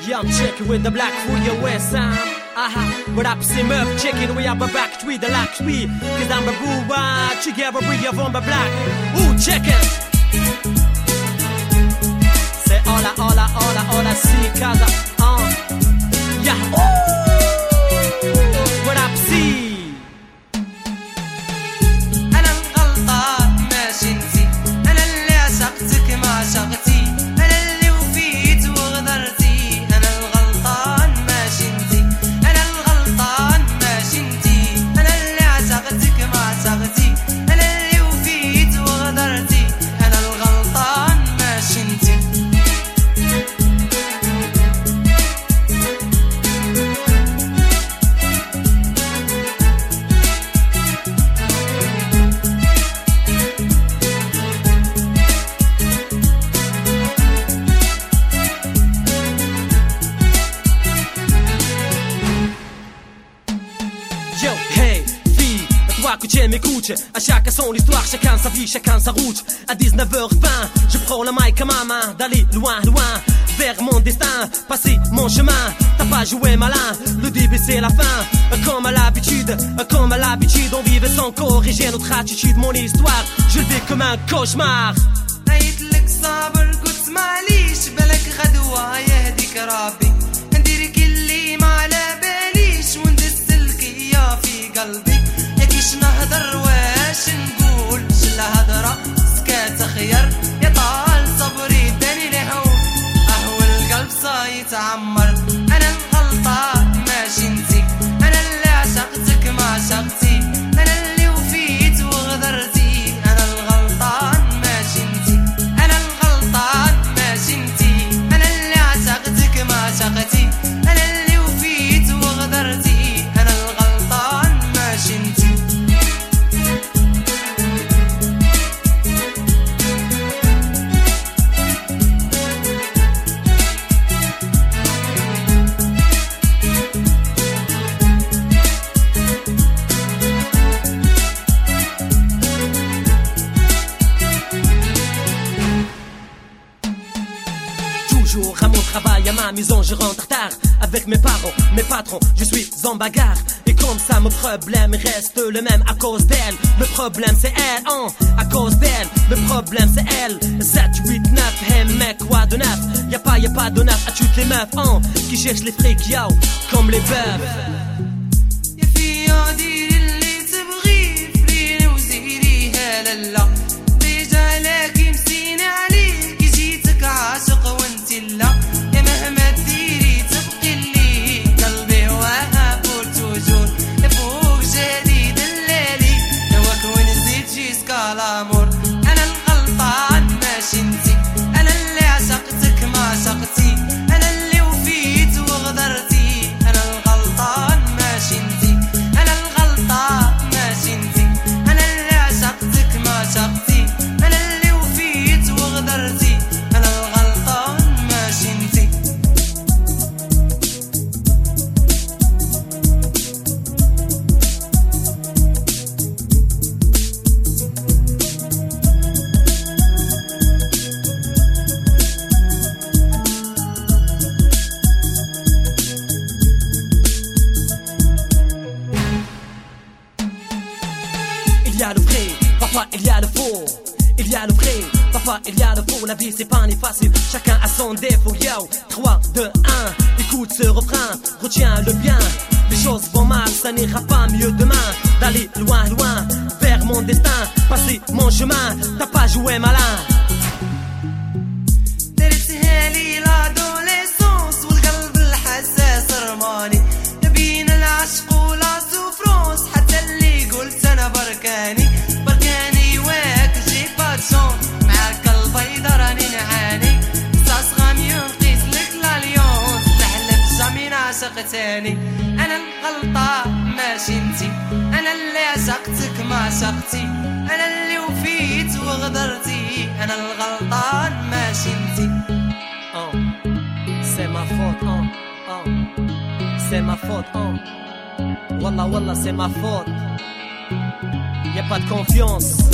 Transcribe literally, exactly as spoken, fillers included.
Young chicken with the black for your west Sam. Aha, what up, c'est meuf chicken, we have a back tweet, the lack tweet. Cause I'm a booba, together we have on the black. Ooh, chicken. Say hola, hola, hola, hola, see, casa. Uh, yeah, ooh, what up, see. أنا الغلطان ماشي انتي، أنا اللي عشقتك ما عشقتي، أنا اللي وفيت وغدرتي. أنا الغلطان ماشي انتي، أنا الغلطان ماشي انتي، أنا اللي عشقتك ما عشقتي، أنا اللي وفيت وغدرتي. أنا الغلطان ماشي انتي. Yo, hey, fille, toi que tu m'écoutes. À chacun son histoire, chacun sa vie, chacun sa route. À dix-neuf heures vingt, je prends le mic à ma main, d'aller loin, loin, vers mon destin, passer mon chemin. T'as pas joué malin, le début c'est la fin. Comme à l'habitude, comme à l'habitude, on vivait sans corriger notre attitude. Mon histoire, je le vis comme un cauchemar. قايتلك صابر قلت معليش، بالك غدوة يهديك ربي، نديرك اللي ما على باليش، وندسلك يا في قلبي. ياكيش نهضر واش نقول، شلا هضرة سكات خير، يا طال صبري داني لهون، اهو القلب صايت عمر. انا الغلطان ماشي انتي، انا اللي عشقتك ما عشقتي، انا اللي وفيت وغدرتي. انا الغلطان ماشي انتي، انا الغلطان ماشي انتي، انا اللي عشقتك ما عشقتي، انا اللي وفيت وغدرتي. انا الغلطان ماشي انتي. Toujours à mon travail, à ma maison, je rentre tard. Avec mes parents, mes patrons, je suis en bagarre. Et comme ça, mon problème reste le même à cause d'elle. Le problème c'est elle, hein, à cause d'elle. Le problème c'est elle. sept, huit, neuf, hey mec, quoi de neuf? Y'a pas, y'a pas de neuf à toutes les meufs, hein, qui cherchent les frics, yo, comme les bœufs. يا فيا ديري اللي تبغيه، فريني وزيريها لالا، ديجا لكن مسيني عليك، جيتك عاشق وانتي لا. يا مهما ديري تبقي لي قلبي وهاب توجور، يا فوق جديد الليلي هواك ونزيد جيسكا لامور. انا الغلطان ماشي انتي، انا اللي عشقتك ما عشقتي، انا اللي وفيت وغدرتي. انا الغلطان ماشي انتي، انا الغلطان ماشي انتي، انا اللي عشقتك ما عشقتي، انا اللي وفيت وغدرتي. انا الغلطان ماشي انتي. Il y a le vrai, papa, il y a le faux. Il y a le vrai, papa, il y a le faux. La vie c'est pas ni facile, chacun a son défaut. Yo, trois, deux, un, écoute ce refrain, retiens-le bien. Les choses vont mal, ça n'ira pas mieux demain. D'aller loin, loin, vers mon destin, passer mon chemin. T'as pas joué malin. درتها لي لادوليسونس والقلب الحساس رماني، بين العشق ولا سوفرونس، حتى اللي قلت انا بركاني بركاني واك جيب باتشون، معاك البيضة راني نعاني، صاص غامي نقيس لك لاليونس، تحلف جامي نعشق تاني. انا الغلطة ماشي انتي، انا اللي عشقتك ما عشقتي، انا اللي وفيت وغدرتي. انا الغلطان ماشي انتي. Oh, c'est ma faute, oh, oh. C'est ma faute, oh. Wallah, wallah, c'est ma faute. Y'a pas de confiance.